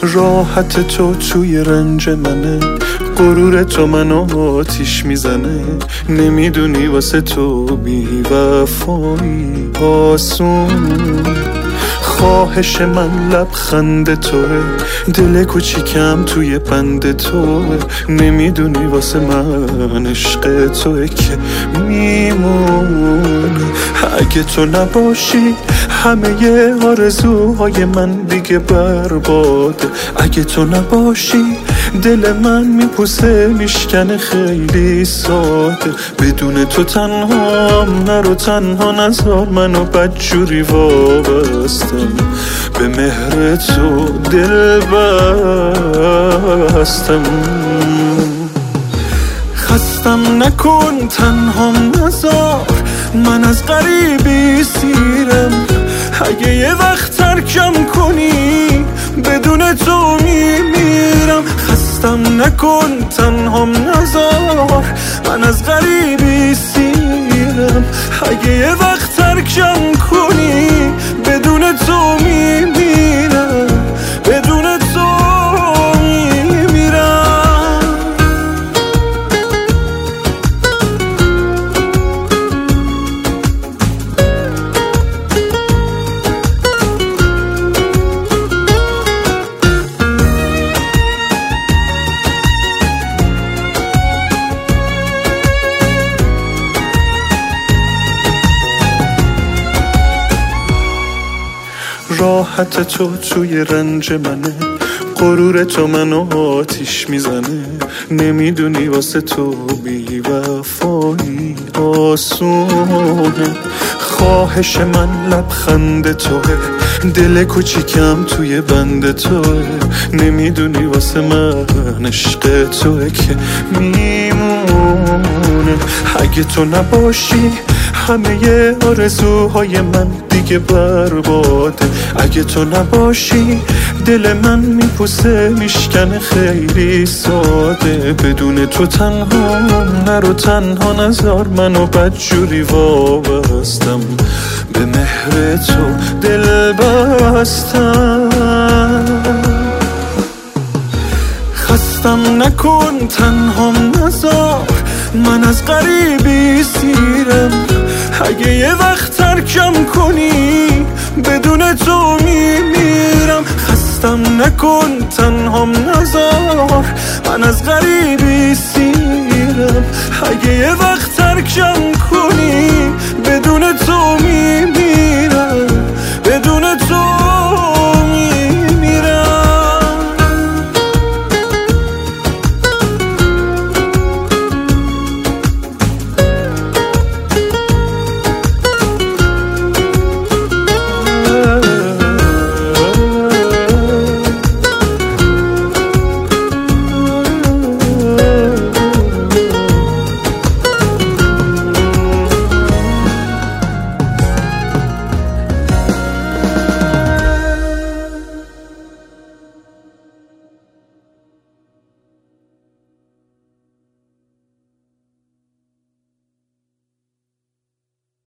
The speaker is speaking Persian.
راحت تو توی رنج منه، غرور تو منو آتیش میزنه. نمیدونی واسه تو بی وفایی آسون. خواهش من لبخند توه، دل کوچیکم توی بند توه. نمیدونی واسه من عشق توه که میمونه. اگه تو نباشی همه آرزوهای من دیگه برباده. اگه تو نباشی دل من میپوسه میشکنه خیلی ساده. بدون تو تنهام، نرو تنها نذار منو بدجوری وابستم. به مهر تو دل بستم. خستم نکن تنهام نذار من از غریبی سیرم. اگه یه وقت ترکم کنی بدون تو میمیرم. خستم نکن تنهام نذار من از غریبی سیرم. اگه یه وقت ترکم کنی بدون تو میمیرم. بدون تو میمیرم. راحت تو توی رنج منه، غرور تو منو آتیش میزنه. نمیدونی واسه تو بی وفایی آسونه. خواهش من لبخند توه، دل کوچیکم توی بند توه. نمیدونی واسه من عشق توه که میمونه. اگه تو نباشی همه آرزوهای من دیگه برباده. اگه تو نباشی دل من میپوسه میشکنه خیلی ساده. بدون تو تنها، نرو تنها نذار منو بدجوری وابستم. به مهر تو دل بستم. خستم نکن تنهام نذار من از غریبی سیرم. اگه یه وقت ترکم کنی بدون تو میمیرم. خستم نکن تنهام نذار من از غریبی سیرم. اگه یه وقت ترکم